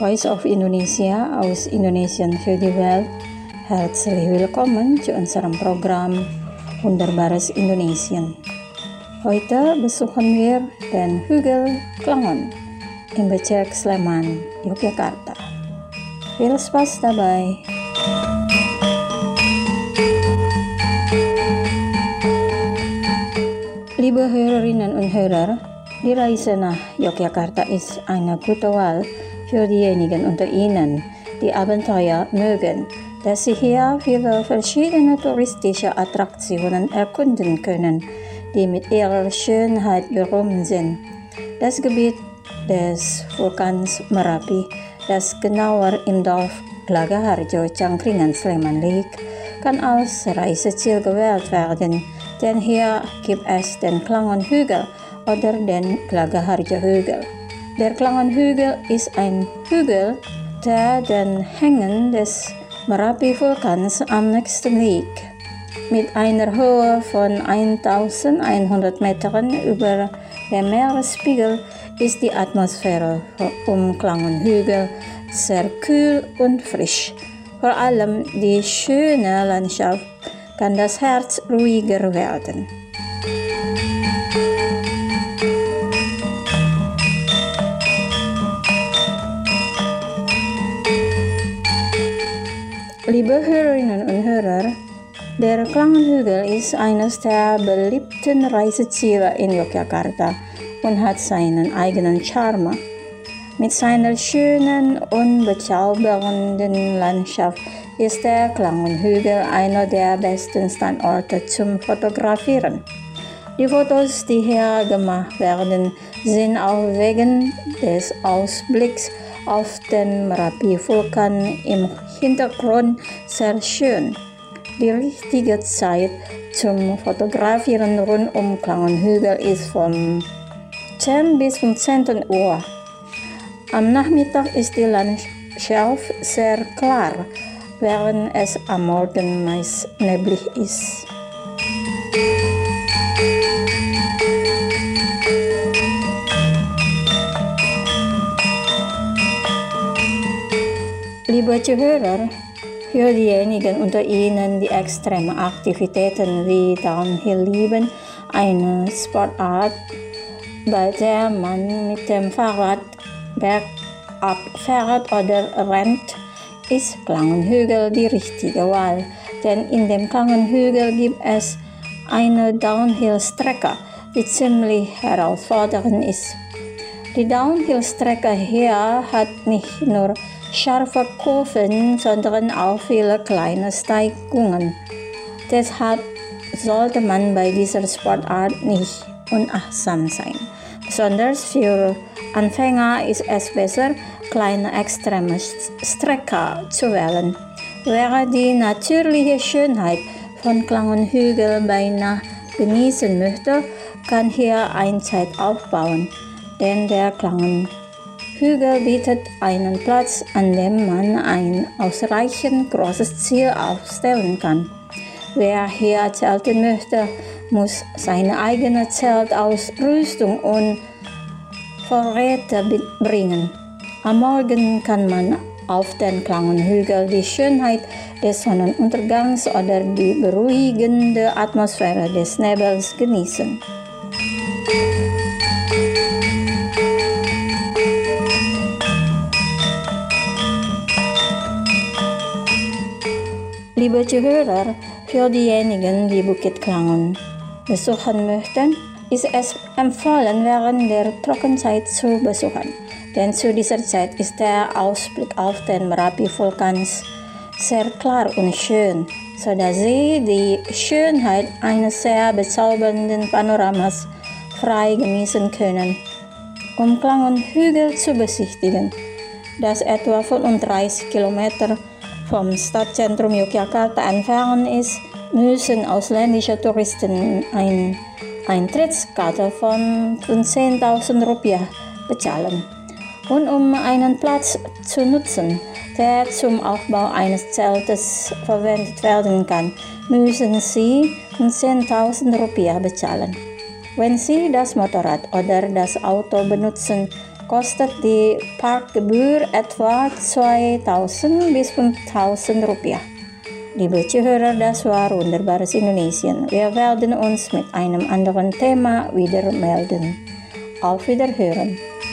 Voice of Indonesia aus Indonesian für die Welt. Herzlich willkommen zu unserem Programm Wunderbares Indonesien. Heute besuchen wir den Hügel Klangon im Bezirk Sleman, Yogyakarta. Viel Spaß dabei! Liebe Hörerinnen und Hörer, die Reise nach Yogyakarta ist eine gute Wahl für diejenigen unter Ihnen, die Abenteuer mögen, dass Sie hier viele verschiedene touristische Attraktionen erkunden können, die mit ihrer Schönheit berühmt sind. Das Gebiet des Vulkans Merapi, das genauer im Dorf Glagaharjo, Cangkringan, Sleman liegt, kann als Reiseziel gewählt werden, denn hier gibt es den Klangon-Hügel oder den Glagaharjo-Hügel. Der Klangon-Hügel ist ein Hügel, der den Hängen des Merapi-Vulkans am nächsten liegt. Mit einer Höhe von 1100 Metern über dem Meeresspiegel ist die Atmosphäre um Klangon-Hügel sehr kühl und frisch. Vor allem die schöne Landschaft kann das Herz ruhiger werden. Liebe Hörerinnen und Hörer, der Klangon-Hügel ist eines der beliebten Reiseziele in Yogyakarta und hat seinen eigenen Charme. Mit seiner schönen und bezaubernden Landschaft ist der Klangon-Hügel einer der besten Standorte zum Fotografieren. Die Fotos, die hier gemacht werden, sind auch wegen des Ausblicks auf den Merapi-Vulkan im Hintergrund sehr schön. Die richtige Zeit zum Fotografieren rund um Klangon-Hügel ist von 10 bis 15 Uhr. Am Nachmittag ist die Landschaft sehr klar, während es am Morgen meist neblig ist. Liebe Zuhörer, für diejenigen unter Ihnen, die extreme Aktivitäten wie Downhill lieben, eine Sportart, bei der man mit dem Fahrrad bergab fährt oder rennt, ist Klangon-Hügel die richtige Wahl, denn in dem Klangon-Hügel gibt es eine Downhill-Strecke, die ziemlich herausfordernd ist. Die Downhill-Strecke hier hat nicht nur scharfe Kurven, sondern auch viele kleine Steigungen. Deshalb sollte man bei dieser Sportart nicht unachtsam sein. Besonders für Anfänger ist es besser, kleine extreme Strecken zu wählen. Wer die natürliche Schönheit von Klangon-Hügel beinahe genießen möchte, kann hier Einseit aufbauen, denn der Klangon-Hügel bietet einen Platz, an dem man ein ausreichend großes Ziel aufstellen kann. Wer hier zelten möchte, muss seine eigene Zeltausrüstung und Vorräte mitbringen. Am Morgen kann man auf den Klangon-Hügel die Schönheit des Sonnenuntergangs oder die beruhigende Atmosphäre des Nebels genießen. Liebe Zuhörer, für diejenigen, die Bukit Klangon besuchen möchten, ist es empfohlen, während der Trockenzeit zu besuchen, denn zu dieser Zeit ist der Ausblick auf den Merapi-Vulkan sehr klar und schön, sodass Sie die Schönheit eines sehr bezaubernden Panoramas frei genießen können. Um Klangon-Hügel zu besichtigen, das etwa 35 Kilometer vom Stadtzentrum Yogyakarta entfernt ist, müssen ausländische Touristen eine Eintrittskarte von 10.000 Rupiah bezahlen. Und um einen Platz zu nutzen, der zum Aufbau eines Zeltes verwendet werden kann, müssen Sie 10.000 Rupiah bezahlen. Wenn Sie das Motorrad oder das Auto benutzen, kostet die Parkgebühr etwa 2000 bis 5000 Rupiah. Liebe Zuhörer, das war Wunderbares Indonesien. Wir werden uns mit einem anderen Thema wieder melden. Auf Wiederhören.